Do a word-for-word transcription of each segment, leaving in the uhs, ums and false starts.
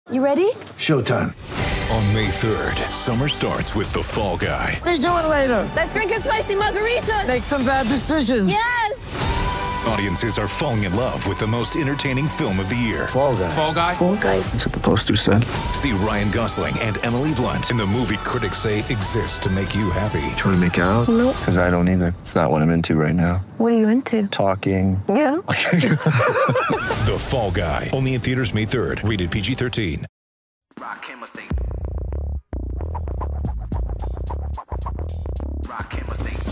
You ready? Showtime. On May third, summer starts with The Fall Guy. Let's do it later. Let's drink a spicy margarita. Make some bad decisions. Yes! Audiences are falling in love with the most entertaining film of the year. Fall Guy. Fall Guy? Fall Guy. That's what the poster said. See Ryan Gosling and Emily Blunt in the movie critics say exists to make you happy. Trying to make it out? Nope. Because I don't either. It's not what I'm into right now. What are you into? Talking. Yeah. The Fall Guy. Only in theaters May third. Rated P G thirteen. Rock Camera State. Rock Camera State.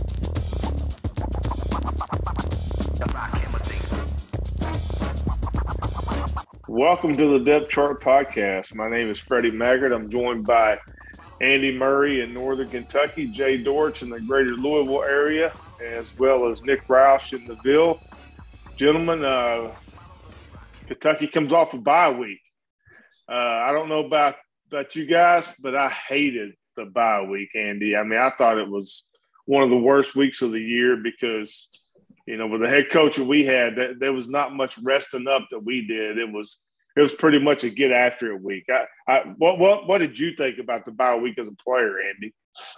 Rock Camera State. Welcome to the Depth Chart Podcast. My name is Freddie Maggard. I'm joined by Andy Murray in Northern Kentucky, Jay Dortch in the greater Louisville area, as well as Nick Roush in the Ville. Gentlemen, uh, Kentucky comes off a bye week. Uh, I don't know about, about you guys, but I hated the bye week, Andy. I mean, I thought it was one of the worst weeks of the year because, you know, with the head coach that we had, that, there was not much resting up that we did. It was it was pretty much a get after it week. I, I, what what what did you think about the bye week as a player, Andy?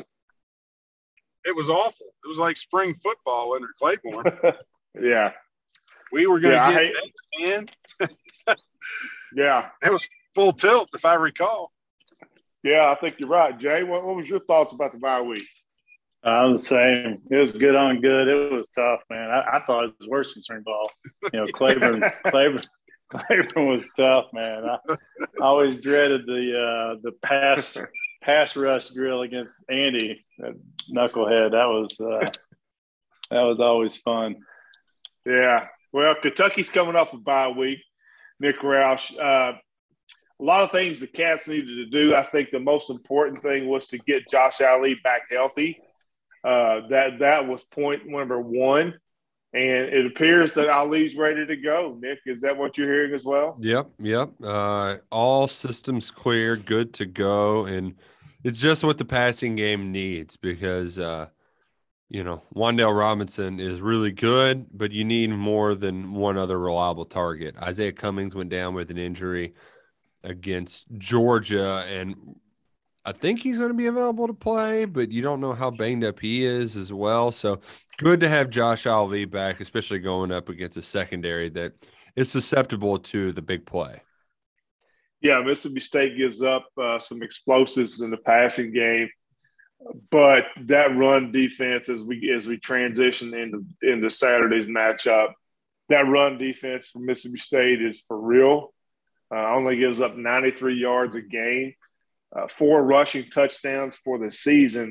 It was awful. It was like spring football under Claiborne. Yeah. We were going to Yeah, I get hate- in. Yeah. It was full tilt, if I recall. Yeah, I think you're right. Jay, what, what was your thoughts about the bye week? I'm the same. It was good on good. It was tough, man. I, I thought it was worse than spring ball. You know, Claiborne, Claiborne, Claiborne was tough, man. I, I always dreaded the uh, the pass pass rush drill against Andy, that knucklehead. That was uh, that was always fun. Yeah. Well, Kentucky's coming off a bye week. Nick Roush. Uh, a lot of things the Cats needed to do. I think the most important thing was to get Josh Ali back healthy. Uh, that that was point number one. And it appears that Ali's ready to go. Nick, is that what you're hearing as well? Yep, yep. Uh, all systems clear, good to go. And it's just what the passing game needs because, uh, you know, Wan'Dale Robinson is really good, but you need more than one other reliable target. Isaiah Cummings went down with an injury against Georgia, and I think he's going to be available to play, but you don't know how banged up he is as well. So good to have Josh Ali back, especially going up against a secondary that is susceptible to the big play. Yeah, Mississippi State gives up uh, some explosives in the passing game, but that run defense as we as we transition into into Saturday's matchup, that run defense for Mississippi State is for real. Uh, only gives up ninety-three yards a game. Uh, four rushing touchdowns for the season.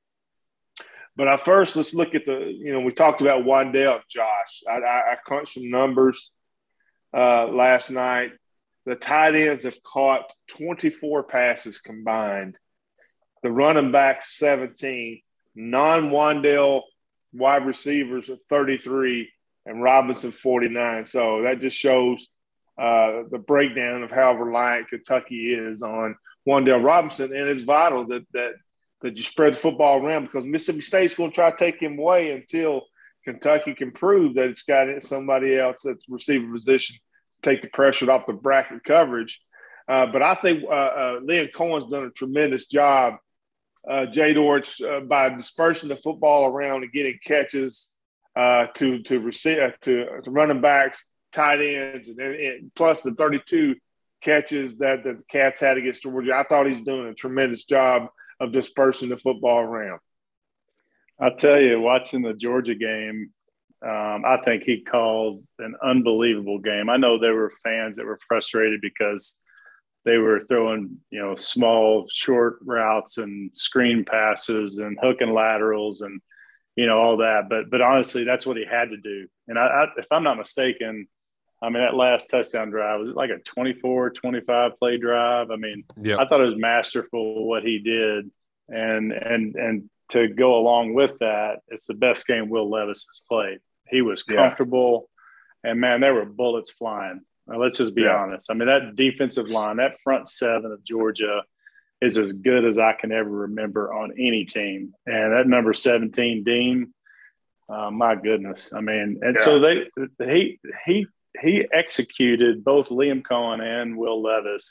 But I first, let's look at the, you know, we talked about Wan'Dale, Josh. I, I, I crunched some numbers uh, last night. The tight ends have caught twenty-four passes combined. The running backs, seventeen. Non-Wan'Dale wide receivers are thirty-three, and Robinson, forty-nine. So that just shows uh, the breakdown of how reliant Kentucky is on Wan'Dale Robinson, and it's vital that that that you spread the football around because Mississippi State's going to try to take him away until Kentucky can prove that it's got somebody else at the receiver position to take the pressure off the bracket coverage. Uh, but I think uh, uh, Liam Cohen's done a tremendous job, uh, Jay Dortch, uh, by dispersing the football around and getting catches uh, to to, receive, uh, to to running backs, tight ends, and, and plus the thirty-two catches that, that the Cats had against Georgia. I thought he's doing a tremendous job of dispersing the football around. I'll tell you, watching the Georgia game, um, I think he called an unbelievable game. I know there were fans that were frustrated because they were throwing, you know, small, short routes and screen passes and hook and laterals and, you know, all that. But but honestly, that's what he had to do. And I, I, if I'm not mistaken, I mean, that last touchdown drive, was it like a twenty-four, twenty-five play drive? I mean, Yep. I thought it was masterful what he did. And, and, and to go along with that, it's the best game Will Levis has played. He was comfortable, yeah. and, man, there were bullets flying. Now, let's just be yeah. honest. I mean, that defensive line, that front seven of Georgia is as good as I can ever remember on any team. And that number seventeen, Dean, uh, my goodness. I mean, and yeah. so they he he – he executed both Liam Cohen and Will Levis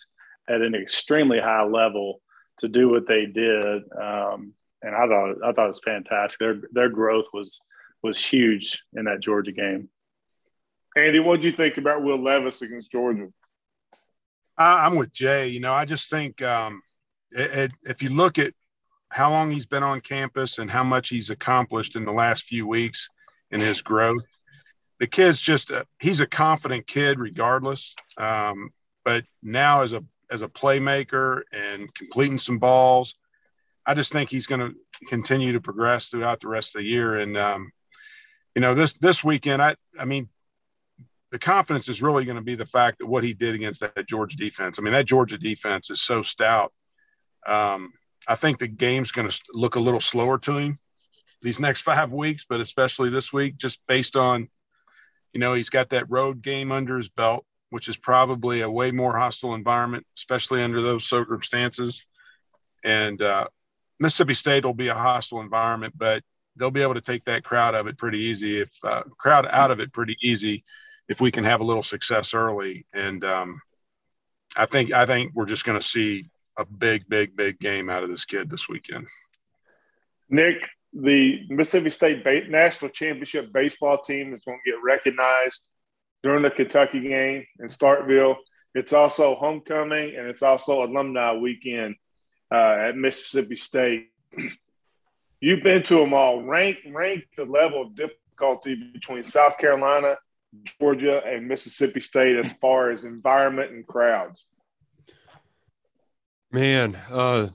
at an extremely high level to do what they did. Um, and I thought I thought it was fantastic. Their their growth was was huge in that Georgia game. Andy, what do you think about Will Levis against Georgia? I, I'm with Jay. You know, I just think um, it, it, if you look at how long he's been on campus and how much he's accomplished in the last few weeks in his growth, the kid's just a, he's a confident kid regardless. Um, but now as a as a playmaker and completing some balls, I just think he's going to continue to progress throughout the rest of the year. And um, you know, this this weekend, I I mean, the confidence is really going to be the fact that what he did against that Georgia defense. I mean, that Georgia defense is so stout. Um, I think the game's going to look a little slower to him these next five weeks, but especially this week, just based on, you know, he's got that road game under his belt, which is probably a way more hostile environment, especially under those circumstances. And uh, Mississippi State will be a hostile environment, but they'll be able to take that crowd of it pretty easy if uh, crowd out of it pretty easy if we can have a little success early. And um, I think I think we're just going to see a big, big, big game out of this kid this weekend. Nick, the Mississippi State ba- National Championship baseball team is going to get recognized during the Kentucky game in Starkville. It's also homecoming, and it's also alumni weekend uh, at Mississippi State. You've been to them all. Rank, rank the level of difficulty between South Carolina, Georgia, and Mississippi State as far as environment and crowds. Man, uh,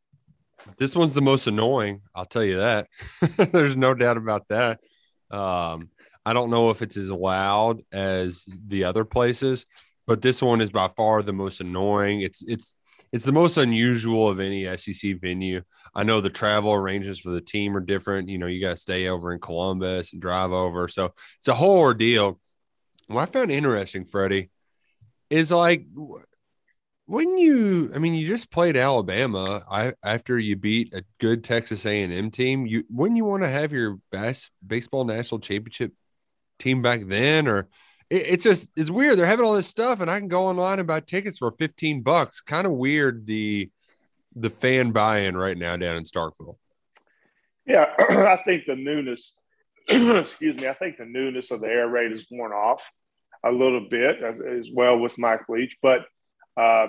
this one's the most annoying. I'll tell you that. There's no doubt about that. Um, I don't know if it's as loud as the other places, but this one is by far the most annoying. It's it's it's the most unusual of any S E C venue. I know the travel arrangements for the team are different. You know, you got to stay over in Columbus and drive over. So it's a whole ordeal. What I found interesting, Freddie, is like – when you, I mean, you just played Alabama I, after you beat a good Texas A and M team. You wouldn't you want to have your best baseball national championship team back then? Or it, it's just it's weird. They're having all this stuff, and I can go online and buy tickets for fifteen bucks. Kind of weird the the fan buy-in right now down in Starkville. Yeah, I think the newness. excuse me. I think the newness of the air raid is worn off a little bit as, as well with Mike Leach, but. Uh,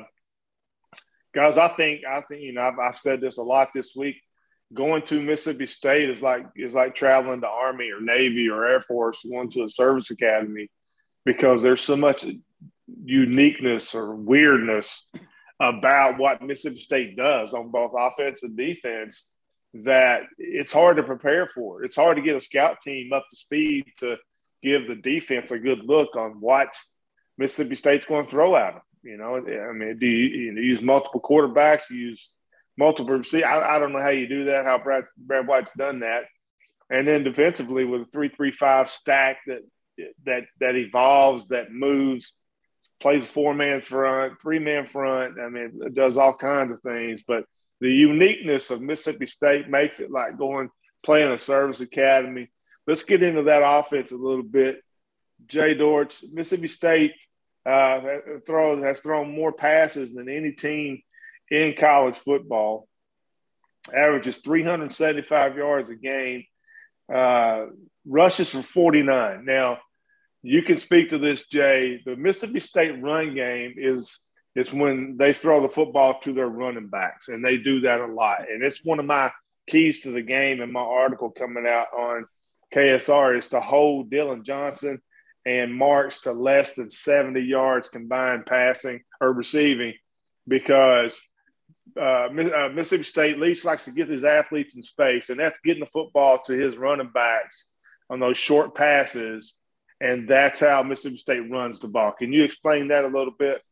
guys, I think I think you know I've, I've said this a lot this week. Going to Mississippi State is like is like traveling to Army or Navy or Air Force, going to a service academy, because there's so much uniqueness or weirdness about what Mississippi State does on both offense and defense that it's hard to prepare for. It's hard to get a scout team up to speed to give the defense a good look on what Mississippi State's going to throw at them. You know, I mean, do you, you know, use multiple quarterbacks, use multiple receivers? I, I don't know how you do that, how Brad, Brad White's done that. And then defensively with a three three five stack that that that evolves, that moves, plays four-man front, three-man front. I mean, it does all kinds of things. But the uniqueness of Mississippi State makes it like going playing a service academy. Let's get into that offense a little bit. Jay Dortch, Mississippi State – Uh, throws has thrown more passes than any team in college football. Averages three hundred seventy-five yards a game. Uh, rushes for forty-nine. Now, you can speak to this, Jay. The Mississippi State run game is is when they throw the football to their running backs, and they do that a lot. And it's one of my keys to the game in my article coming out on K S R is to hold Dylan Johnson and marks to less than seventy yards combined passing or receiving, because uh, uh, Mississippi State Leach likes to get his athletes in space, and that's getting the football to his running backs on those short passes, and that's how Mississippi State runs the ball. Can you explain that a little bit?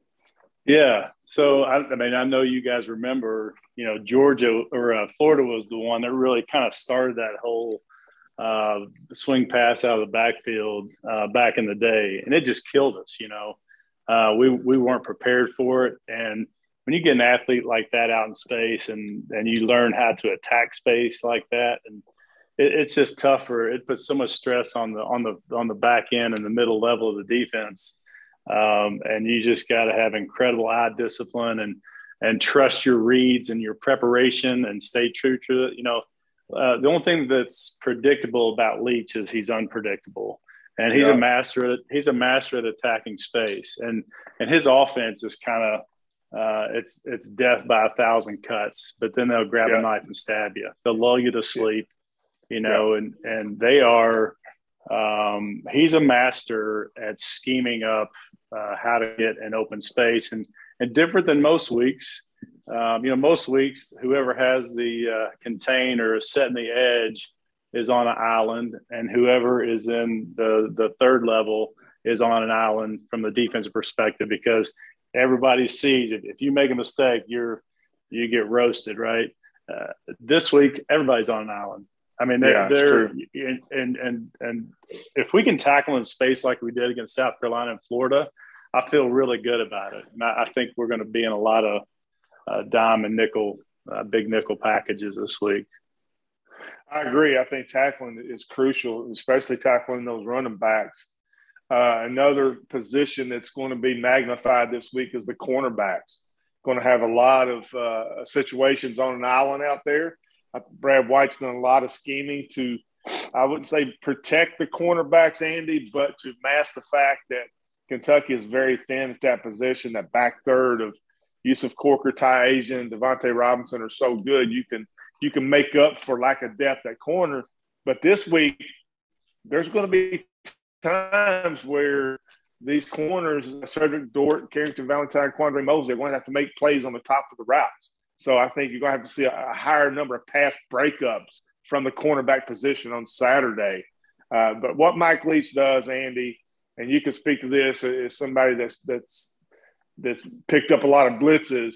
Yeah. So, I, I mean, I know you guys remember, you know, Georgia or uh, Florida was the one that really kind of started that whole uh, swing pass out of the backfield uh, back in the day. And it just killed us, you know. Uh, we, we weren't prepared for it. And when you get an athlete like that out in space and, and you learn how to attack space like that, and it, it's just tougher. It puts so much stress on the, on the, on the back end and the middle level of the defense. Um, and you just got to have incredible eye discipline and and trust your reads and your preparation and stay true to it. You know, uh, the only thing that's predictable about Leach is he's unpredictable, and he's yeah. a master. At, he's a master at attacking space, and and his offense is kind of uh, it's it's death by a thousand cuts. But then they'll grab yeah. a knife and stab you. They'll lull you to sleep. You know, yeah. and and they are. Um, he's a master at scheming up uh, how to get an open space, and and different than most weeks. Um, you know, most weeks, whoever has the uh, contain or is setting the edge is on an island, and whoever is in the the third level is on an island from the defensive perspective, because everybody sees it. If you make a mistake, you're you get roasted, right? Uh, this week, everybody's on an island. I mean, they're, yeah, they're and, and, and if we can tackle in space like we did against South Carolina and Florida, I feel really good about it. And I, I think we're going to be in a lot of uh, dime and nickel, uh, big nickel packages this week. I agree. I think tackling is crucial, especially tackling those running backs. Uh, another position that's going to be magnified this week is the cornerbacks. Going to have a lot of uh, situations on an island out there. Brad White's done a lot of scheming to, I wouldn't say protect the cornerbacks, Andy, but to mask the fact that Kentucky is very thin at that position. That back third of Yusuf Corker, Ty Asian, Devontae Robinson are so good. You can you can make up for lack of depth at corner. But this week, there's going to be times where these corners, Cedric Dort, Carrington Valentine, Quandre Moses, they're going to have to make plays on the top of the routes. So I think you're going to have to see a, a higher number of pass breakups from the cornerback position on Saturday. Uh, but what Mike Leach does, Andy, and you can speak to this as somebody that's that's that's picked up a lot of blitzes.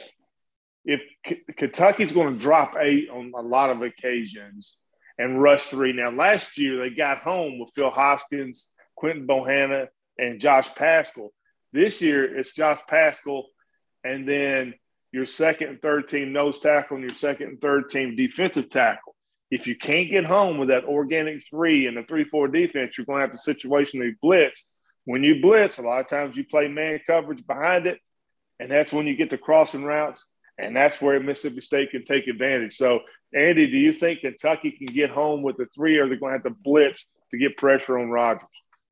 If K- Kentucky's going to drop eight on a lot of occasions and rush three. Now, last year they got home with Phil Hoskins, Quentin Bohanna, and Josh Paschal. This year it's Josh Paschal and then your second and third team nose tackle and your second and third team defensive tackle. If you can't get home with that organic three and the three four defense, you're going to have to situationally blitz. When you blitz, a lot of times you play man coverage behind it, and that's when you get the crossing routes, and that's where Mississippi State can take advantage. So, Andy, do you think Kentucky can get home with the three, or are they going to have to blitz to get pressure on Rogers?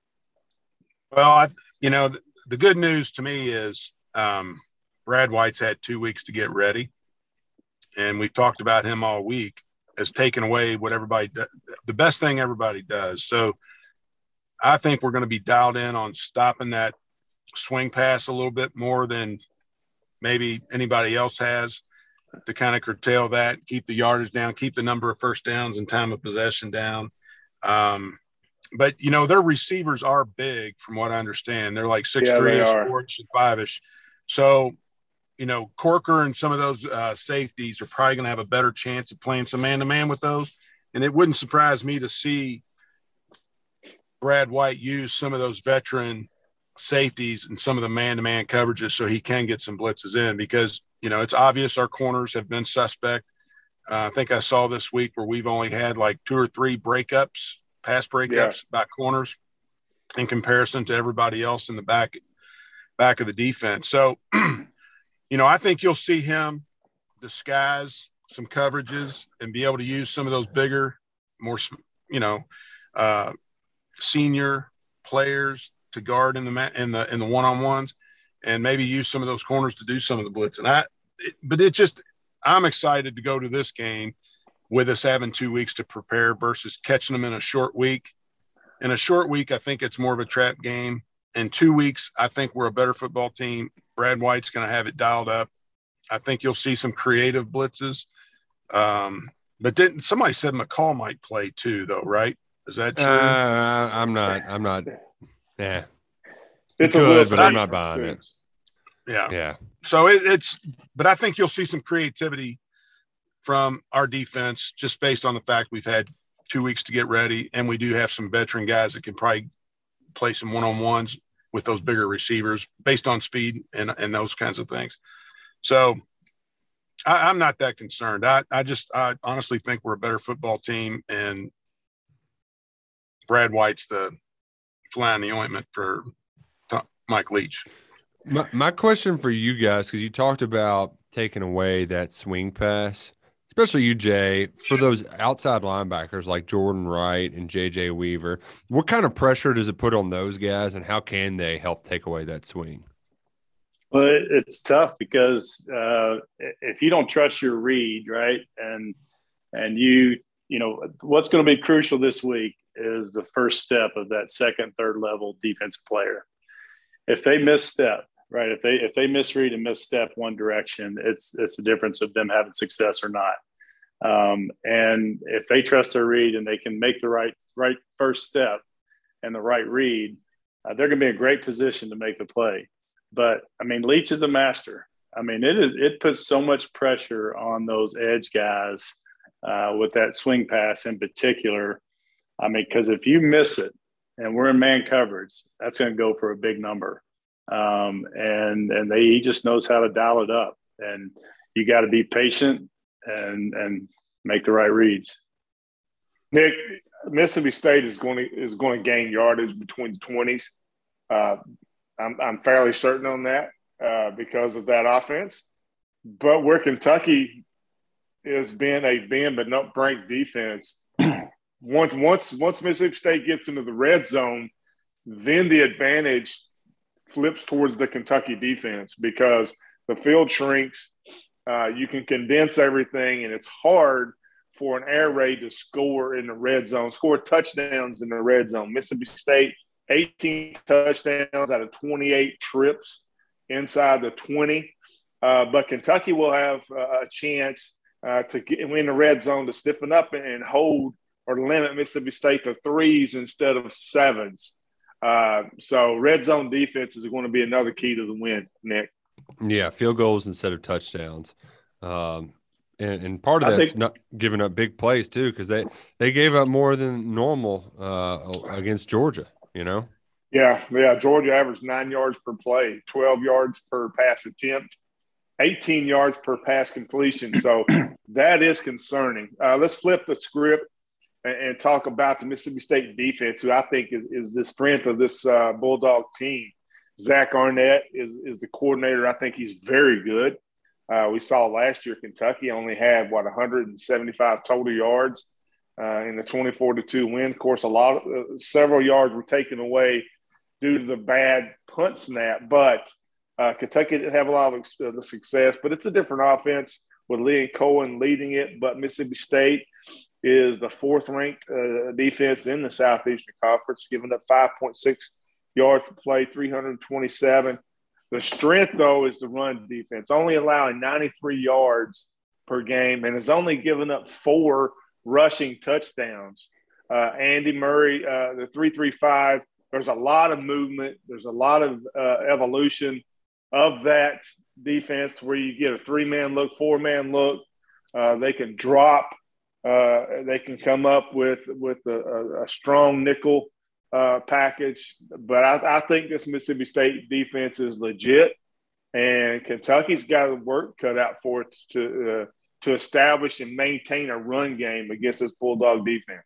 Well, I, you know, the, the good news to me is um, – Brad White's had two weeks to get ready, and we've talked about him all week as taking away what everybody does, the best thing everybody does. So I think we're going to be dialed in on stopping that swing pass a little bit more than maybe anybody else has, to kind of curtail that, keep the yardage down, keep the number of first downs and time of possession down. Um, but, you know, their receivers are big from what I understand. They're like six three, four-ish, and five-ish. So, you know, Corker and some of those uh, safeties are probably going to have a better chance of playing some man-to-man with those. And it wouldn't surprise me to see Brad White use some of those veteran safeties and some of the man-to-man coverages so he can get some blitzes in, because, you know, it's obvious our corners have been suspect. Uh, I think I saw this week where we've only had like two or three breakups, pass breakups yeah. by corners in comparison to everybody else in the back, back of the defense. So, you know, I think you'll see him disguise some coverages and be able to use some of those bigger, more, you know, uh, senior players to guard in the in the in the one-on-ones, and maybe use some of those corners to do some of the blitz. And I, it, but it just, I'm excited to go to this game with us having two weeks to prepare versus catching them in a short week. In a short week, I think it's more of a trap game. In two weeks, I think we're a better football team. Brad White's going to have it dialed up. I think you'll see some creative blitzes. Um, but then somebody said McCall might play too, though, right? Is that true? Uh, I'm not. I'm not. Yeah, it's good, a little, but I'm not buying it. Yeah, yeah. So it, it's, but I think you'll see some creativity from our defense just based on the fact we've had two weeks to get ready, and we do have some veteran guys that can probably play some one-on-ones with those bigger receivers based on speed and and those kinds of things. So I, I'm not that concerned. I, I just I honestly think we're a better football team, and Brad White's the fly in the ointment for Mike Leach. My, my question for you guys, because you talked about taking away that swing pass, especially you, Jay, for those outside linebackers like Jordan Wright and J J Weaver, what kind of pressure does it put on those guys, and how can they help take away that swing? Well, it's tough because uh, if you don't trust your read, right, and and you, you know, what's going to be crucial this week is the first step of that second, third level defensive player. If they misstep, right, if they if they misread and misstep one direction, it's it's the difference of them having success or not. Um, and if they trust their read and they can make the right right first step and the right read, uh, they're going to be in a great position to make the play. But I mean, Leach is a master. I mean, it is it puts so much pressure on those edge guys uh, with that swing pass in particular. I mean, because if you miss it and we're in man coverage, that's going to go for a big number. Um, and and they, he just knows how to dial it up. And you got to be patient and and make the right reads. Nick, Mississippi State is going to is going to gain yardage between the twenties. Uh, I'm I'm fairly certain on that uh, because of that offense. But where Kentucky has been a bend but not break defense, once once once Mississippi State gets into the red zone, then the advantage flips towards the Kentucky defense because the field shrinks. Uh, you can condense everything, and it's hard for an air raid to score in the red zone, score touchdowns in the red zone. Mississippi State, eighteen touchdowns out of twenty-eight trips inside the twenty. Uh, but Kentucky will have uh, a chance uh, to get in the red zone to stiffen up and hold or limit Mississippi State to threes instead of sevens. Uh, so red zone defense is going to be another key to the win, Nick. Yeah, field goals instead of touchdowns. Um, and, and part of I that's think, not giving up big plays too, because they, they gave up more than normal uh, against Georgia, you know? Yeah, yeah. Georgia averaged nine yards per play, twelve yards per pass attempt, eighteen yards per pass completion. So that is concerning. Uh, let's flip the script and, and talk about the Mississippi State defense, who I think is, is the strength of this uh, Bulldog team. Zach Arnett is, is the coordinator. I think he's very good. Uh, we saw last year Kentucky only had, what, one hundred seventy-five total yards uh, in the twenty-four to two win. Of course, a lot of uh, several yards were taken away due to the bad punt snap. But uh, Kentucky didn't have a lot of uh, success. But it's a different offense with Lee Cohen leading it. But Mississippi State is the fourth-ranked uh, defense in the Southeastern Conference, giving up five point six yards per play, three hundred twenty-seven. The strength, though, is the run defense, only allowing ninety-three yards per game and has only given up four rushing touchdowns. Uh, Andy Murray, uh, the three three five, there's a lot of movement. There's a lot of uh, evolution of that defense where you get a three-man look, four-man look. Uh, they can drop. Uh, they can come up with, with a, a strong nickel uh, package. But I, I think this Mississippi State defense is legit, and Kentucky's got work cut out for it to, uh, to establish and maintain a run game against this Bulldog defense.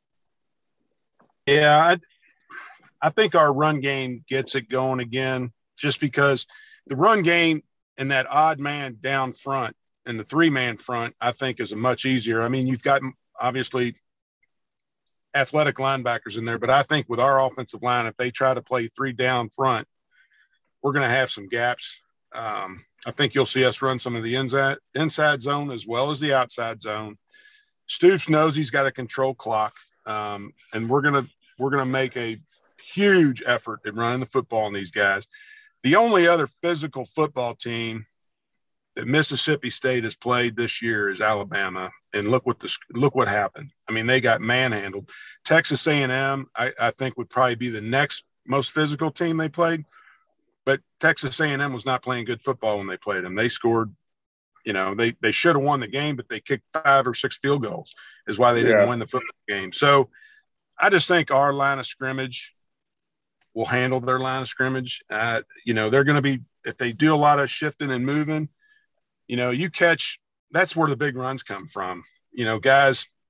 Yeah, I, I think our run game gets it going again just because the run game and that odd man down front and the three-man front, I think, is a much easier. I mean, you've got obviously athletic linebackers in there, but I think with our offensive line, if they try to play three down front, we're going to have some gaps. Um, I think you'll see us run some of the inside, inside zone as well as the outside zone. Stoops knows he's got a control clock, um, and we're going to we're going to make a huge effort at running the football on these guys. The only other physical football team that Mississippi State has played this year is Alabama, and look what the look what happened. I mean, they got manhandled. Texas A and M, I, I think, would probably be the next most physical team they played, but Texas A and M was not playing good football when they played them. They scored, you know, they they should have won the game, but they kicked five or six field goals, is why they didn't yeah. win the football game. So I just think our line of scrimmage will handle their line of scrimmage. Uh, you know, they're going to be, if they do a lot of shifting and moving, you know, you catch, that's where the big runs come from. You know, guys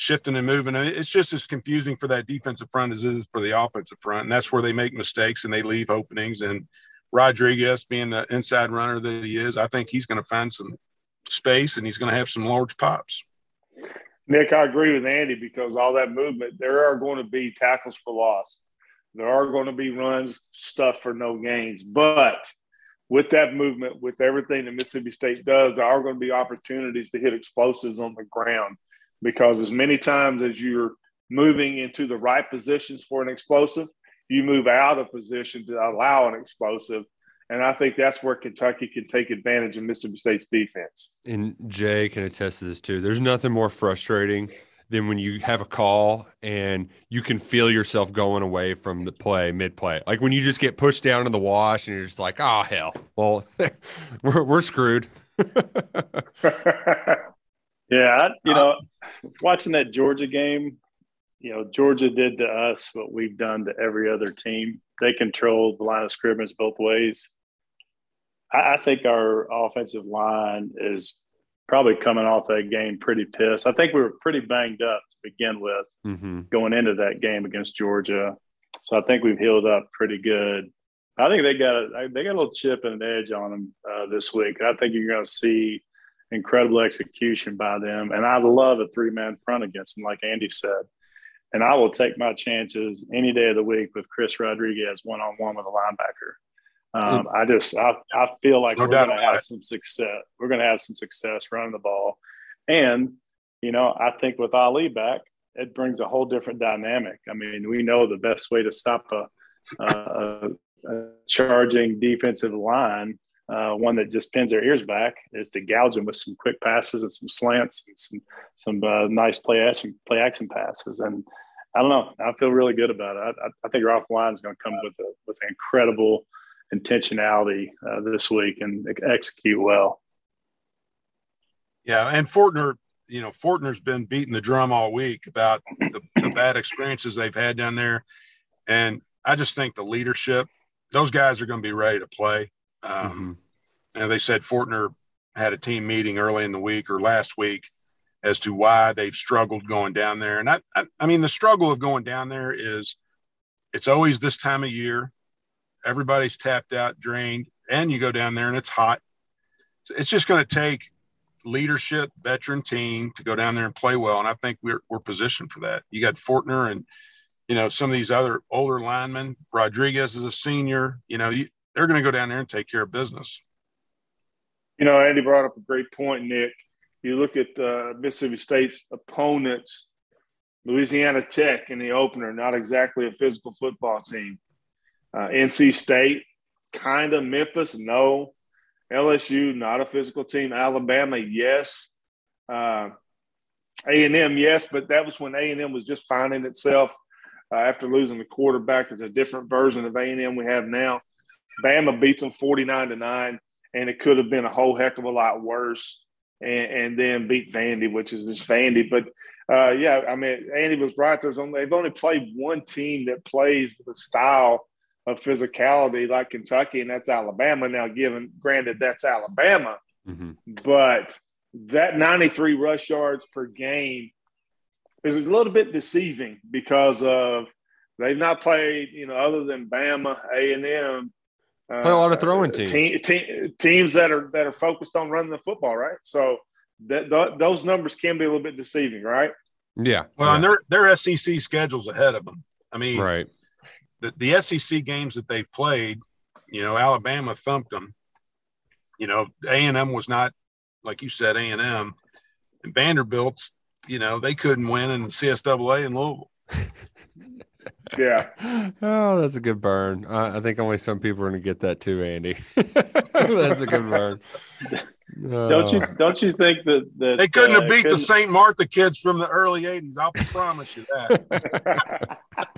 shifting and moving. And it's just as confusing for that defensive front as it is for the offensive front. And that's where they make mistakes and they leave openings. And Rodriguez, being the inside runner that he is, I think he's going to find some space and he's going to have some large pops. Nick, I agree with Andy because all that movement, there are going to be tackles for loss. There are going to be runs, stuff for no gains. But with that movement, with everything that Mississippi State does, there are going to be opportunities to hit explosives on the ground because as many times as you're moving into the right positions for an explosive, you move out of position to allow an explosive. And I think that's where Kentucky can take advantage of Mississippi State's defense. And Jay can attest to this too. There's nothing more frustrating than when you have a call and you can feel yourself going away from the play, mid-play. Like when you just get pushed down in the wash and you're just like, oh, hell. Well, we're, we're screwed. Yeah, I, you know, watching that Georgia game, you know, Georgia did to us what we've done to every other team. They controlled the line of scrimmage both ways. I, I think our offensive line is probably coming off that game pretty pissed. I think we were pretty banged up to begin with mm-hmm. going into that game against Georgia. So I think we've healed up pretty good. I think they got a, they got a little chip and an edge on them uh, this week. I think you're going to see incredible execution by them. And I love a three-man front against them, like Andy said. And I will take my chances any day of the week with Chris Rodriguez one-on-one with a linebacker. Um, I just I, I feel like no we're going to have it. some success. We're going to have some success running the ball. And, you know, I think with Ali back, it brings a whole different dynamic. I mean, we know the best way to stop a, a, a charging defensive line, uh, one that just pins their ears back, is to gouge them with some quick passes and some slants and some some uh, nice play action play action passes. And I don't know, I feel really good about it. I, I think our offensive line is going to come with a, with incredible intentionality uh, this week and execute well. Yeah, and Fortner, you know, Fortner's been beating the drum all week about the, the bad experiences they've had down there. And I just think the leadership, those guys are going to be ready to play. Um, mm-hmm. And they said Fortner had a team meeting early in the week or last week as to why they've struggled going down there. And I, I, I mean, the struggle of going down there is it's always this time of year. Everybody's tapped out, drained, and you go down there and it's hot. So it's just going to take leadership, veteran team to go down there and play well. And I think we're we're positioned for that. You got Fortner and, you know, some of these other older linemen. Rodriguez is a senior. You know, you, they're going to go down there and take care of business. You know, Andy brought up a great point, Nick. You look at uh, Mississippi State's opponents, Louisiana Tech in the opener, not exactly a physical football team. Uh, N C State, kind of. Memphis, no. L S U, not a physical team. Alabama, yes. Uh, A and M, yes, but that was when A and M was just finding itself uh, after losing the quarterback. It's a different version of A and M we have now. Bama beats them forty-nine to nine, and it could have been a whole heck of a lot worse, and, and then beat Vandy, which is just Vandy. But, uh, yeah, I mean, Andy was right. There's only, they've only played one team that plays with a style of physicality like Kentucky, and that's Alabama. Now, given granted, that's Alabama, mm-hmm. but that ninety-three rush yards per game is a little bit deceiving because of they've not played, you know, other than Bama, A and M, uh, play a lot of throwing teams, te- te- teams that are that are focused on running the football, right? So that th- those numbers can be a little bit deceiving, right? Yeah. Well, yeah. and their their S E C schedule's ahead of them. I mean, right. The, the S E C games that they've played, you know, Alabama thumped them. You know, A and M was not, like you said, A and M. And Vanderbilt's, you know, they couldn't win in the C S double A in Louisville. Yeah. Oh, that's a good burn. I, I think only some people are going to get that too, Andy. That's a good burn. Oh. Don't you don't you think that, that they couldn't uh, have beat couldn't... the Saint Martha kids from the early eighties? I'll promise you that.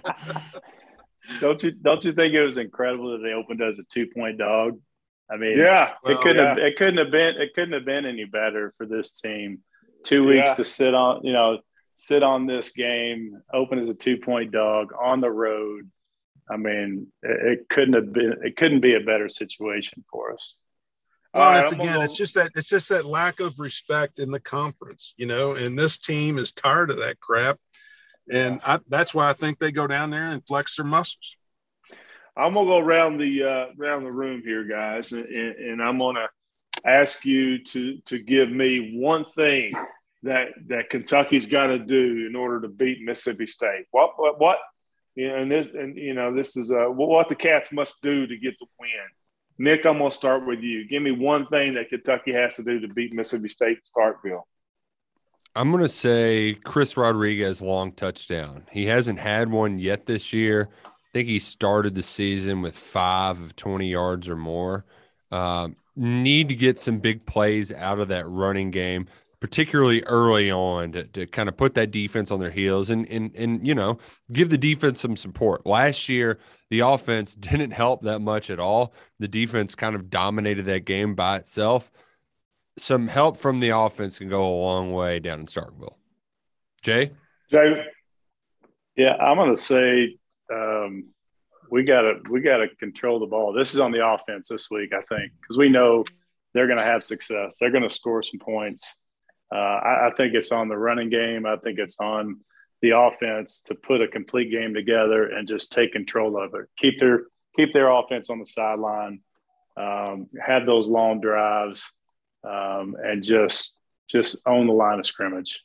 Don't you don't you think it was incredible that they opened as a two point dog? I mean, yeah, it well, couldn't yeah. have it couldn't have been it couldn't have been any better for this team. Two weeks yeah. to sit on, you know, sit on this game, open as a two point dog on the road. I mean, it, it couldn't have been it couldn't be a better situation for us. All Well, right, it's I'm gonna again, go- it's just that it's just that lack of respect in the conference, you know, and this team is tired of that crap. And I, that's why I think they go down there and flex their muscles. I'm gonna go around the uh, around the room here, guys, and, and I'm gonna ask you to to give me one thing that that Kentucky's got to do in order to beat Mississippi State. What what what? You know, and this and you know this is uh, what the Cats must do to get the win. Nick, I'm gonna start with you. Give me one thing that Kentucky has to do to beat Mississippi State in Starkville. I'm going to say Chris Rodriguez long touchdown. He hasn't had one yet this year. I think he started the season with five of twenty yards or more. Um, need to get some big plays out of that running game, particularly early on to, to kind of put that defense on their heels and, and, and, you know, give the defense some support. Last year, the offense didn't help that much at all. The defense kind of dominated that game by itself. Some help from the offense can go a long way down in Starkville. Jay? Jay? Yeah, I'm going to say um, we got to we got to control the ball. This is on the offense this week, I think, because we know they're going to have success. They're going to score some points. Uh, I, I think it's on the running game. I think it's on the offense to put a complete game together and just take control of it. Keep their keep their offense on the sideline. Um, have those long drives. Um, and just just own the line of scrimmage.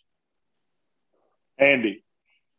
Andy.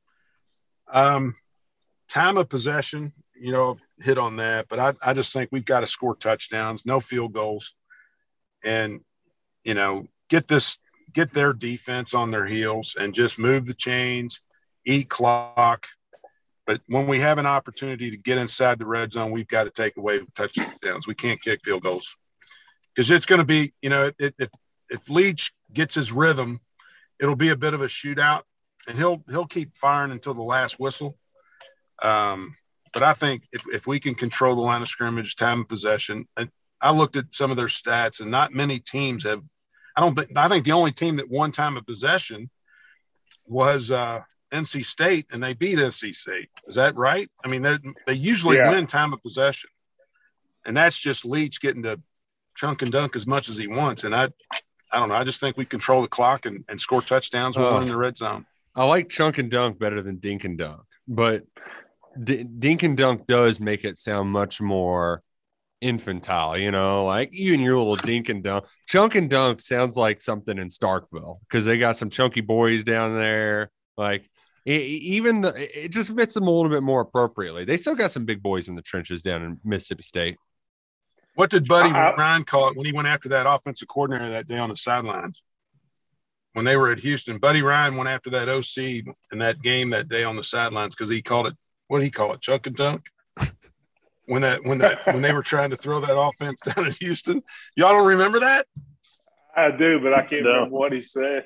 Um, time of possession, you know, hit on that. But I, I just think we've got to score touchdowns, no field goals, and, you know, get this get their defense on their heels and just move the chains, eat clock. But when we have an opportunity to get inside the red zone, we've got to take away touchdowns. We can't kick field goals. Because it's going to be, you know, if, if if Leach gets his rhythm, it'll be a bit of a shootout, and he'll he'll keep firing until the last whistle. Um, but I think if, if we can control the line of scrimmage, time of possession, and I looked at some of their stats, and not many teams have. I don't think I think the only team that won time of possession was uh, N C State, and they beat N C State. Is that right? I mean, they they usually Yeah. win time of possession, and that's just Leach getting to chunk and dunk as much as he wants. And I, I don't know. I just think we control the clock and, and score touchdowns when Oh. we're in the red zone. I like chunk and dunk better than dink and dunk, but D- dink and dunk does make it sound much more infantile, you know, like you and your little dink and dunk. Chunk and dunk sounds like something in Starkville because they got some chunky boys down there. Like it, even the, it just fits them a little bit more appropriately. They still got some big boys in the trenches down in Mississippi State. What did Buddy I- I- Ryan call it when he went after that offensive coordinator that day on the sidelines? When they were at Houston, Buddy Ryan went after that O C in that game that day on the sidelines because he called it, what did he call it, chunk and dunk? When that when that when they were trying to throw that offense down at Houston, y'all don't remember that? I do, but I can't No. remember what he said.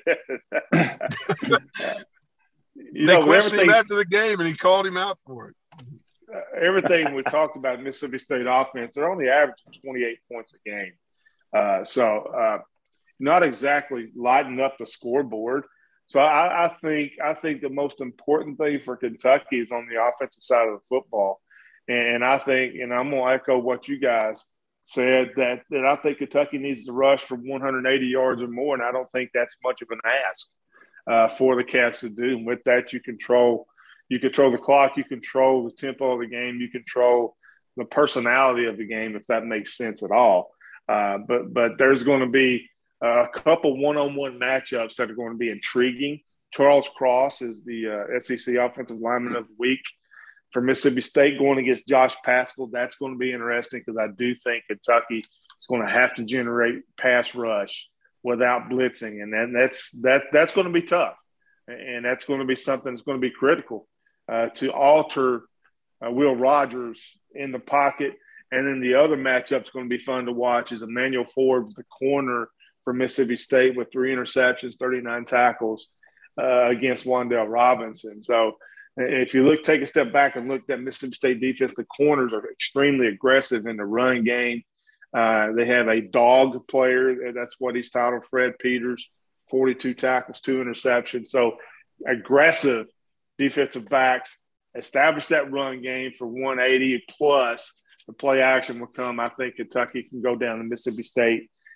you They know, questioned him everything's- after the game, and he called him out for it. uh, everything we talked about Mississippi State offense, they're only averaging twenty-eight points a game. Uh, so uh, not exactly lighting up the scoreboard. So I, I think I think the most important thing for Kentucky is on the offensive side of the football. And I think, and I'm going to echo what you guys said, that, that I think Kentucky needs to rush for one hundred eighty yards or more, and I don't think that's much of an ask uh, for the Cats to do. And with that, you control – You control the clock, you control the tempo of the game, you control the personality of the game, if that makes sense at all. Uh, but but there's going to be a couple one-on-one matchups that are going to be intriguing. Charles Cross is the uh, S E C Offensive Lineman of the Week for Mississippi State, going against Josh Paschal. That's going to be interesting because I do think Kentucky is going to have to generate pass rush without blitzing, and then that's that that's going to be tough, and that's going to be something that's going to be critical. Uh, to alter uh, Will Rogers in the pocket. And then the other matchup's going to be fun to watch is Emmanuel Forbes, the corner for Mississippi State with three interceptions, thirty-nine tackles uh, against Wan'Dale Robinson. So if you look, take a step back and look at Mississippi State defense, the corners are extremely aggressive in the run game. Uh, they have a dog player. That's what he's titled, Fred Peters, forty-two tackles, two interceptions. So aggressive defensive backs, establish that run game for one eighty plus the play action will come. I think Kentucky can go down to Mississippi State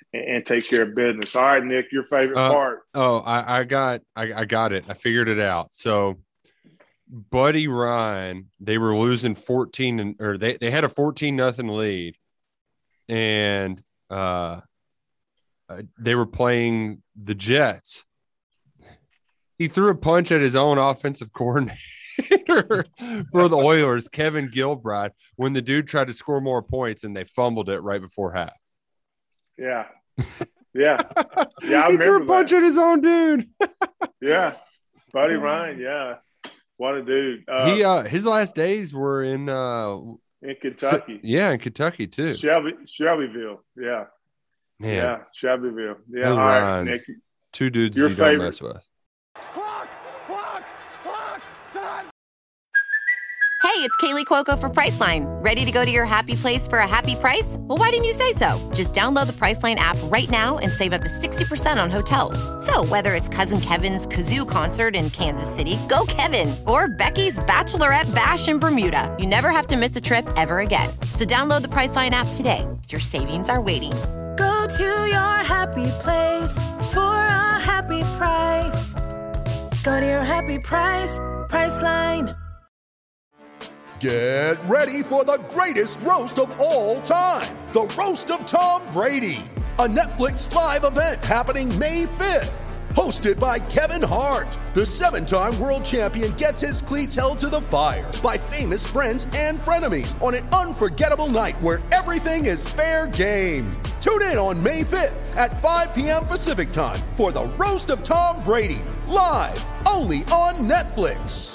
and, and take care of business. All right, Nick, your favorite Uh, part. Oh, I, I got I, I got it. I figured it out. So Buddy Ryan, they were losing fourteen and or they, they had a fourteen nothing lead, and uh they were playing the Jets. He threw a punch at his own offensive coordinator for the Oilers, Kevin Gilbride, when the dude tried to score more points and they fumbled it right before half. Yeah. Yeah. Yeah. I he threw a punch that. at his own dude. Yeah. Buddy Ryan. Yeah. What a dude. Uh, he uh his last days were in uh in Kentucky. Yeah, in Kentucky too. Shelby Shelbyville. Yeah. Man. Yeah. Shelbyville. Yeah. Those All right, Ryans, Nick. two dudes Your you don't favorite. mess with. Hey, it's Kaylee Cuoco for Priceline. Ready to go to your happy place for a happy price? Well, why didn't you say so? Just download the Priceline app right now and save up to sixty percent on hotels. So whether it's Cousin Kevin's Kazoo Concert in Kansas City, go Kevin, or Becky's Bachelorette Bash in Bermuda, you never have to miss a trip ever again. So download the Priceline app today. Your savings are waiting. Go to your happy place for a happy price. Go to your happy price, Priceline. Get ready for the greatest roast of all time, the Roast of Tom Brady, a Netflix live event happening May fifth. Hosted by Kevin Hart, the seven-time world champion gets his cleats held to the fire by famous friends and frenemies on an unforgettable night where everything is fair game. Tune in on May fifth at five p.m. Pacific time for the Roast of Tom Brady, live only on Netflix.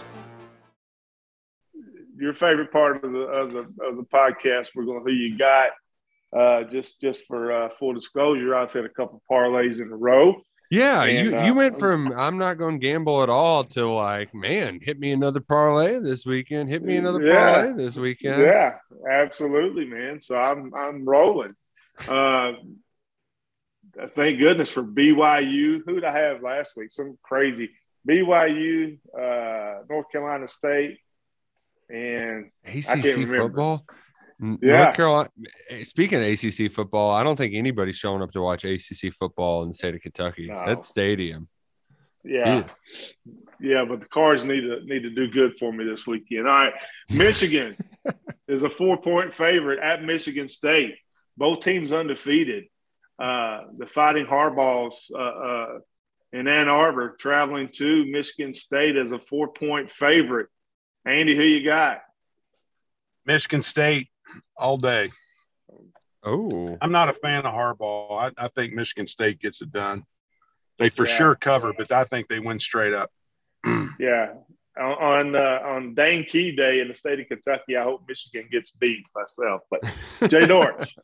Your favorite part of the of the of the podcast, we're going to who you got. Uh, just just for uh, full disclosure, I've had a couple parlays in a row. Yeah, and, you uh, you went from I'm not going to gamble at all to like, man, hit me another parlay this weekend. Hit me another Yeah. parlay this weekend. Yeah, absolutely, man. So I'm I'm rolling. Uh, thank goodness for B Y U. Who did I have last week? Some crazy B Y U, uh, North Carolina State. And A C I can't C remember. football. N- Yeah. North Carolina. Speaking of A C C football, I don't think anybody's showing up to watch A C C football in the state of Kentucky. No. That stadium. Yeah. Yeah, but the Cards need to need to do good for me this weekend. All right. Michigan is a four-point favorite at Michigan State. Both teams undefeated. Uh, the Fighting Harbaughs uh, uh, in Ann Arbor traveling to Michigan State as a four-point favorite. Andy, who you got? Michigan State all day. Oh, I'm not a fan of Harbaugh. I, I think Michigan State gets it done. They for Yeah. sure cover, but I think they win straight up. Yeah. On on, uh, on Dane Key Day in the state of Kentucky, I hope Michigan gets beat myself. But Jay Dortch.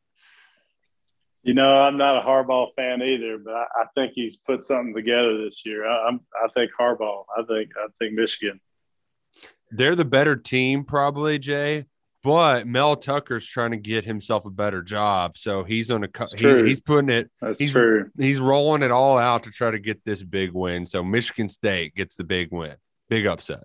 You know, I'm not a Harbaugh fan either, but I, I think he's put something together this year. I, I'm, I think Harbaugh. I think, I think Michigan. they're the better team, probably, Jay. But Mel Tucker's trying to get himself a better job, so he's on a That's he, true. he's putting it. That's he's, true. He's rolling it all out to try to get this big win. So Michigan State gets the big win, big upset.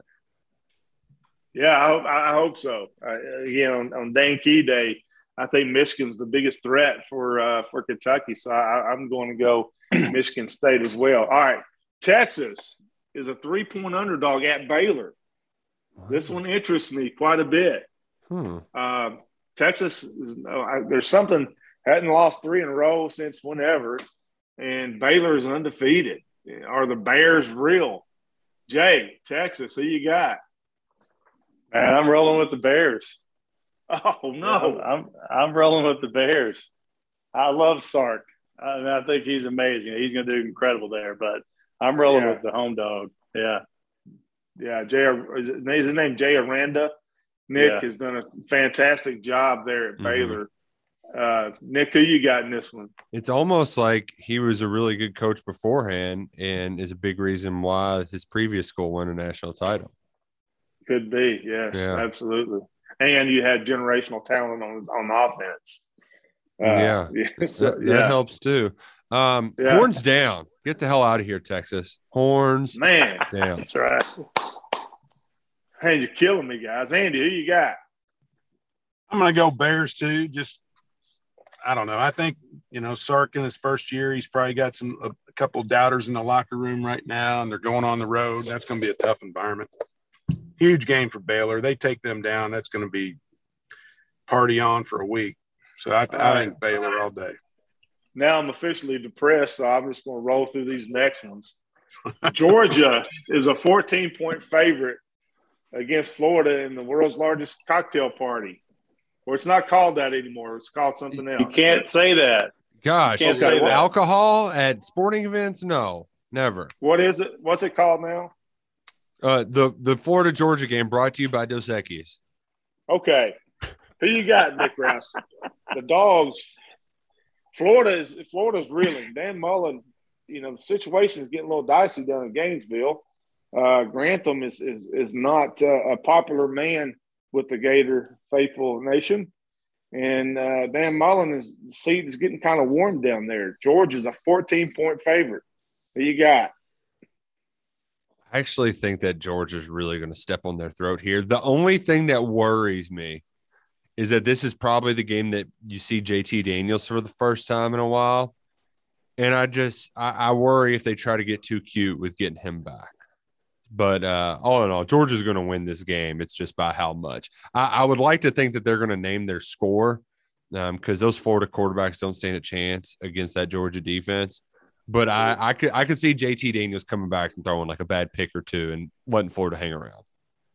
Yeah, I hope, I hope so. Uh, again, on, on Dane Key Day, I think Michigan's the biggest threat for uh, for Kentucky. So I, I'm going to go Michigan State as well. All right, Texas is a three-point underdog at Baylor. This one interests me quite a bit. Hmm. Uh, Texas, is, uh, I, there's something, hadn't lost three in a row since whenever, and Baylor is undefeated. Are the Bears real? Jay, Texas, who you got? Man, I'm rolling with the Bears. Oh, no. I'm, I'm, I'm rolling with the Bears. I love Sark. I, mean, I think he's amazing. He's going to do incredible there, but I'm rolling Yeah. with the home dog. Yeah. Yeah, Jay, is his name Jay Aranda? Nick Yeah. has done a fantastic job there at Mhm. Baylor. Uh, Nick, who you got in this one? It's almost like he was a really good coach beforehand and is a big reason why his previous school won a national title. Could be, yes, Yeah. absolutely. And you had generational talent on on offense. Uh, Yeah. yeah, so, That, that yeah. helps too. Um, Yeah. Horns down. Get the hell out of here, Texas. Horns Man, down. That's right. man, you're killing me, guys. Andy, who you got? I'm going to go Bears too. Just I don't know. I think, you know, Sark in his first year, he's probably got some a, a couple of doubters in the locker room right now, and they're going on the road. That's going to be a tough environment. Huge game for Baylor. They take them down. That's going to be party on for a week. So I, I think Baylor all day. Now I'm officially depressed, so I'm just going to roll through these next ones. Georgia is a fourteen-point favorite against Florida in the world's largest cocktail party. Or it's not called that anymore. It's called something else. You can't say that. Gosh, Can't say that. alcohol at sporting events? No, never. What is it? What's it called now? Uh, the the Florida Georgia game brought to you by Dos Equis. Okay, who you got, Nick Rouse? The Dogs. Florida is Florida's reeling. Dan Mullen, you know, the situation is getting a little dicey down in Gainesville. Uh, Grantham is is is not uh, a popular man with the Gator faithful nation. And uh, Dan Mullen, is the seat is getting kind of warm down there. Georgia's a fourteen-point favorite. Who you got? I actually think that Georgia's really going to step on their throat here. The only thing that worries me is that this is probably the game that you see J T Daniels for the first time in a while. And I just I, I worry if they try to get too cute with getting him back. But uh, all in all, Georgia's going to win this game. It's just by how much. I, I would like to think that they're going to name their score because um, those Florida quarterbacks don't stand a chance against that Georgia defense. But I, I could I could see J T Daniels coming back and throwing like a bad pick or two and letting Florida hang around.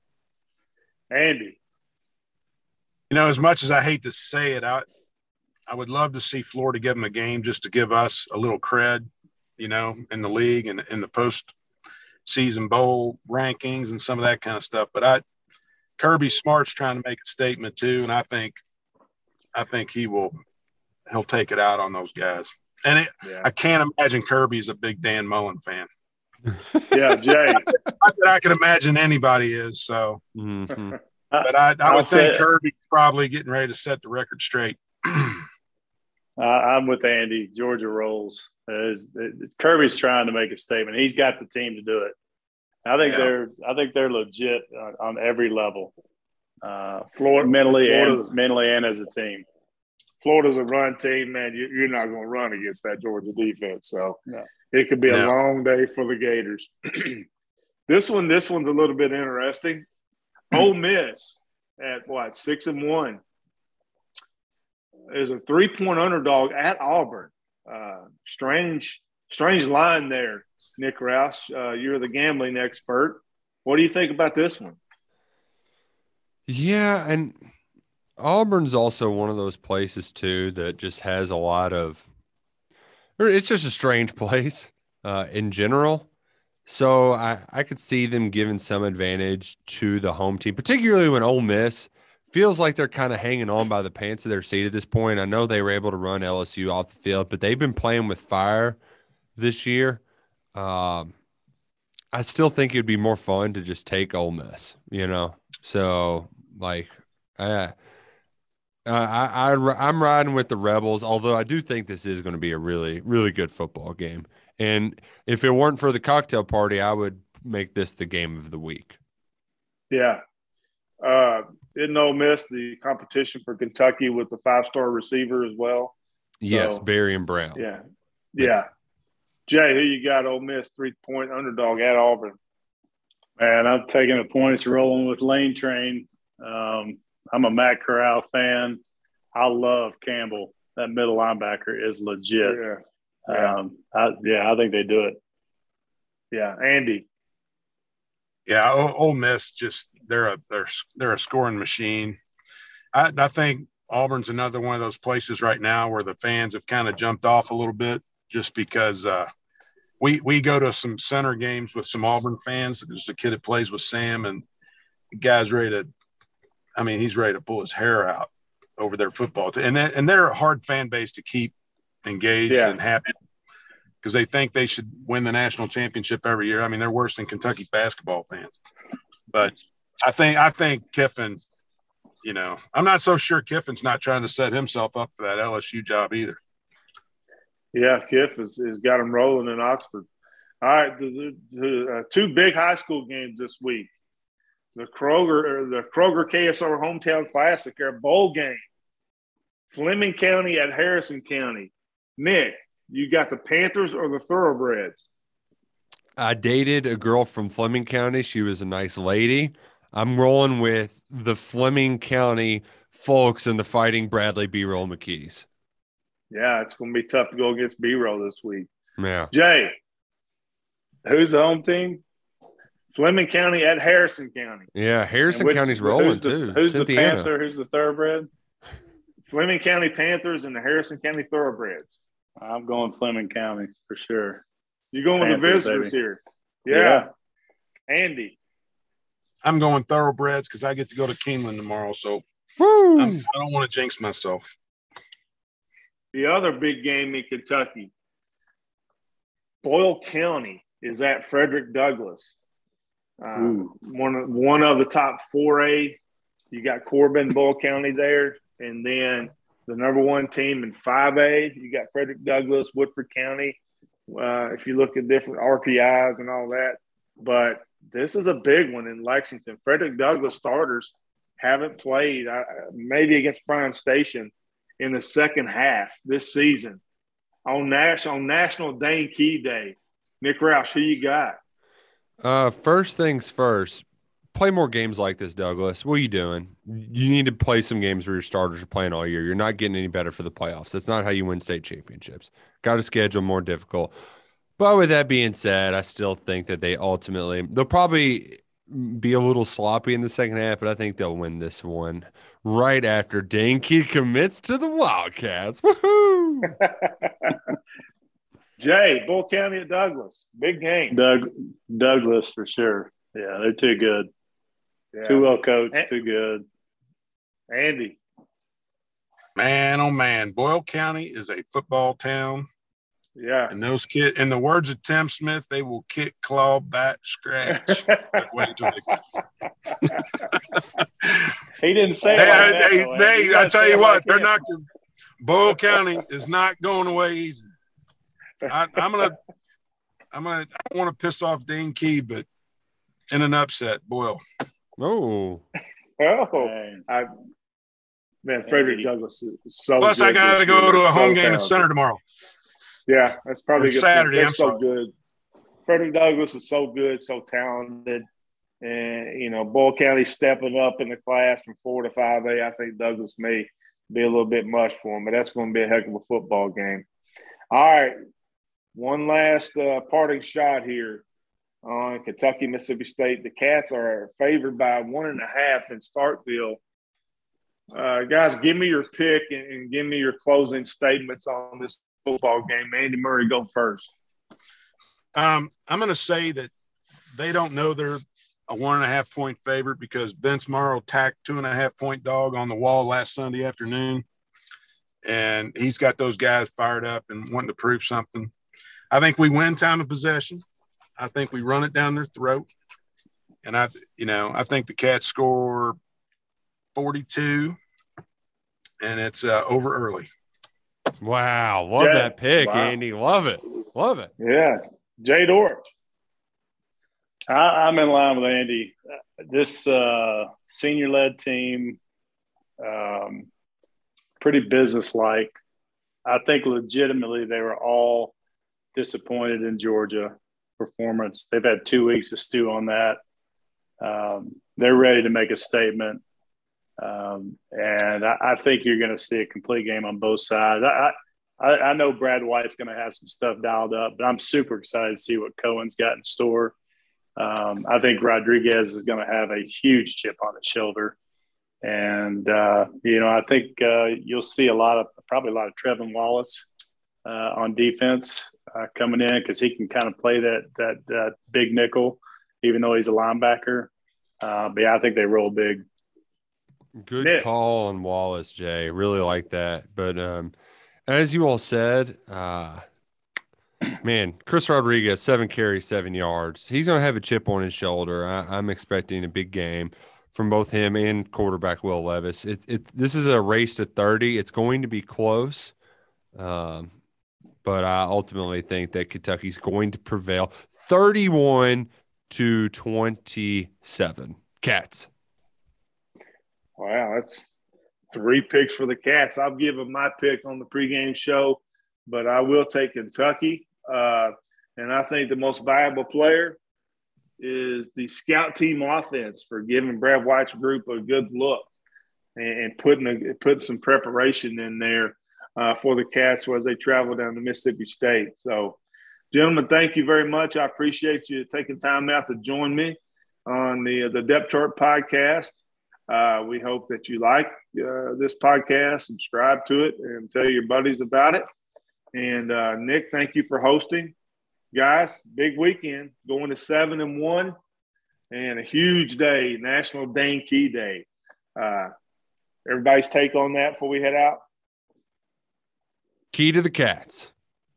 Andy. You know, as much as I hate to say it, I I would love to see Florida give them a game just to give us a little cred, you know, in the league and in the post season bowl rankings and some of that kind of stuff. But I, Kirby Smart's trying to make a statement too. And I think, I think he will, he'll take it out on those guys. And it, yeah. I can't imagine Kirby's a big Dan Mullen fan. Yeah. Jay. Not that I can imagine anybody is. So, mm-hmm. but I, I would think say, Kirby's probably getting ready to set the record straight. uh, I'm with Andy. Georgia rolls. Uh, Kirby's trying to make a statement. He's got the team to do it. I think yeah. they're. I think they're legit on, on every level, uh, Florida, mentally Florida, and mentally and as a team. Florida's a run team, man. You, you're not going to run against that Georgia defense, so no. it could be no. a long day for the Gators. this one, this one's a little bit interesting. Ole Miss at what six and one is a three-point underdog at Auburn. Uh, strange, strange line there, Nick Rouse. Uh, you're the gambling expert. What do you think about this one? Yeah, and Auburn's also one of those places too that just has a lot of. It's just a strange place uh, in general. So I, I could see them giving some advantage to the home team, particularly when Ole Miss feels like they're kind of hanging on by the pants of their seat at this point. I know they were able to run L S U off the field, but they've been playing with fire this year. Um, I still think it'd be more fun to just take Ole Miss, you know? So, like, I, I, I, I'm riding with the Rebels, although I do think this is going to be a really, really good football game. And if it weren't for the cocktail party, I would make this the game of the week. Yeah. Uh, didn't Ole Miss the competition for Kentucky with the five-star receiver as well? Yes, so, Barry and Brown. Yeah. Yeah. Jay, who you got Ole Miss, three-point underdog at Auburn? Man, I'm taking the points rolling with Lane Train. Um, I'm a Matt Corral fan. I love Campbell. That middle linebacker is legit. Yeah. Yeah. Um, I, yeah, I think they do it. Yeah, Andy. Yeah, Ole Miss just they're a they're they're a scoring machine. I, I think Auburn's another one of those places right now where the fans have kind of jumped off a little bit just because uh, we we go to some center games with some Auburn fans. There's a kid that plays with Sam, and the guy's ready to. I mean, he's ready to pull his hair out over their football team, and they, and they're a hard fan base to keep engaged yeah. and happy because they think they should win the national championship every year. I mean, they're worse than Kentucky basketball fans. But I think I think Kiffin, you know, I'm not so sure Kiffin's not trying to set himself up for that L S U job either. Yeah, Kiff has, has got him rolling in Oxford. All right, the, the, the uh, two big high school games this week. The Kroger, or the Kroger K S R Hometown Classic, our bowl game. Fleming County at Harrison County. Nick, you got the Panthers or the Thoroughbreds? I dated a girl from Fleming County. She was a nice lady. I'm rolling with the Fleming County folks and the Fighting Bradley B-Roll McKees. Yeah, it's going to be tough to go against B-Roll this week. Yeah. Jay. Who's the home team? Fleming County at Harrison County. Yeah, Harrison which, County's rolling who's the, too. Who's Cynthiana. the Panther? Who's the Thoroughbred? Fleming County Panthers and the Harrison County Thoroughbreds. I'm going Fleming County for sure. You're going Panthers, with the visitors baby. here. Yeah. yeah. Andy. I'm going Thoroughbreds because I get to go to Keeneland tomorrow, so Woo! I'm, I don't want to jinx myself. The other big game in Kentucky, Boyle County is at Frederick Douglass. Uh, one, of, one of the top four A. You got Corbin, Boyle County there. And then the number one team in five A, you got Frederick Douglass, Woodford County. Uh, if you look at different R P Is and all that. But this is a big one in Lexington. Frederick Douglass starters haven't played, uh, maybe against Bryan Station, in the second half this season. On, Nash, on National Dane Key Day, Nick Roush, who you got? Uh, first things first, play more games like this, Douglas. What are you doing? You need to play some games where your starters are playing all year. You're not getting any better for the playoffs. That's not how you win state championships. Got to schedule more difficult. But with that being said, I still think that they ultimately – they'll probably be a little sloppy in the second half, but I think they'll win this one right after Dane Key commits to the Wildcats. Woohoo! Jay, Bull County at Douglas. Big game. Doug Douglas for sure. Yeah, they're too good. Yeah. Too well coached, And, too good. Andy. Man, oh man, Boyle County is a football town. Yeah. And those kids, in the words of Tim Smith, they will kick, claw, bite, scratch. Like, wait until they He didn't say They, it like that, they, though, they, Andy. You I gotta tell say you it what, like they're him. not going. Boyle County is not going away easy. I, I'm gonna, I'm gonna. I don't want to piss off Dane Key, but in an upset, Boyle. Oh, Oh, I, man, Frederick Douglass is so Plus, good I got to this go year. to a So home game in talented. Center tomorrow. Yeah, that's probably Or a good. Saturday, They're I'm so sorry. good. Frederick Douglass is so good, so talented, and you know, Boyle County stepping up in the class from four to five A. I think Douglas may be a little bit much for him, but that's going to be a heck of a football game. All right, one last uh, parting shot here on Kentucky, Mississippi State. The Cats are favored by one and a half in Starkville. Uh, guys, give me your pick and, and give me your closing statements on this football game. Andy Murray, go first. Um, I'm going to say that they don't know they're a one and a half point favorite because Vince Morrow tacked two and a half point dog on the wall last Sunday afternoon. And he's got those guys fired up and wanting to prove something. I think we win time of possession. I think we run it down their throat. And I, you know, I think the Cats score forty-two and it's uh, over early. wow. Love Yeah. that pick, Wow. Andy. Love it. Love it. Yeah. Jay Dortch. I, I'm in line with Andy. This uh, senior-led team, um, pretty business-like. I think legitimately they were all disappointed in Georgia performance. They've had two weeks to stew on that. Um, they're ready to make a statement. Um, and I, I think you're going to see a complete game on both sides. I, I, I know Brad White's going to have some stuff dialed up, but I'm super excited to see what Cohen's got in store. Um, I think Rodriguez is going to have a huge chip on his shoulder. And, uh, you know, I think uh, you'll see a lot of – probably a lot of Trevin Wallace uh, on defense uh, coming in because he can kind of play that, that that big nickel, even though he's a linebacker. Uh, but, yeah, I think they roll big. Good Nick. call on Wallace, Jay. Really like that. But um, as you all said, uh, man, Chris Rodriguez, seven carries, seven yards. He's going to have a chip on his shoulder. I, I'm expecting a big game from both him and quarterback Will Levis. It, it, this is a race to thirty. It's going to be close, um, but I ultimately think that Kentucky's going to prevail thirty-one to twenty-seven. Cats. Wow, that's three picks for the Cats. I'll give them my pick on the pregame show, but I will take Kentucky. Uh, and I think the most valuable player is the scout team offense for giving Brad White's group a good look and, and putting a, putting some preparation in there uh, for the Cats as they travel down to Mississippi State. So, gentlemen, thank you very much. I appreciate you taking time out to join me on the the Depth Chart podcast. Uh, we hope that you like uh, this podcast, subscribe to it, and tell your buddies about it. And uh, Nick, thank you for hosting. Guys, big weekend, going to seven and one, and a huge day, National Dane Key Day. Uh, everybody's take on that before we head out? Key to the Cats.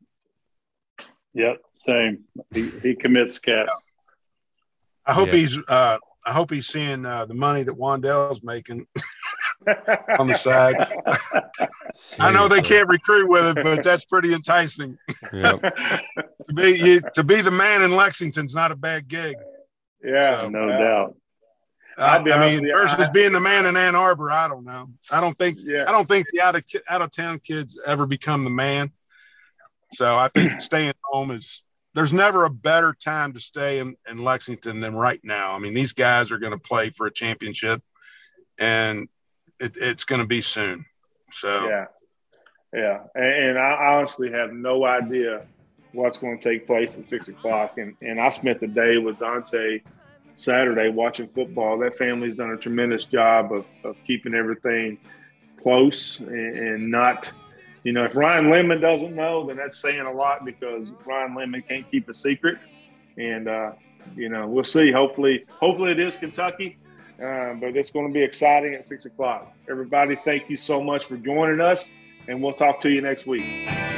Yep, same. He, he commits Cats. I hope Yeah. he's. Uh, I hope he's seeing uh, the money that Wandell's making on the side. I know they Seriously. can't recruit with it, but that's pretty enticing. Yep. to be you, to be the man in Lexington's not a bad gig. Yeah, So, No yeah. doubt. Uh, I'll be I honest mean, with you, versus I- being the man in Ann Arbor, I don't know. I don't think. Yeah. I don't think the out of ki- out of town kids ever become the man. So I think staying home is. There's never a better time to stay in, in Lexington than right now. I mean, these guys are going to play for a championship, and it, it's going to be soon. So Yeah, yeah, and, and I honestly have no idea what's going to take place at six o'clock. And and I spent the day with Dante Saturday watching football. That family's done a tremendous job of of keeping everything close and, and not. You know, if Ryan Lemon doesn't know, then that's saying a lot because Ryan Lemon can't keep a secret. And, uh, you know, we'll see. Hopefully, hopefully it is Kentucky, uh, but it's going to be exciting at six o'clock. Everybody, thank you so much for joining us, and we'll talk to you next week.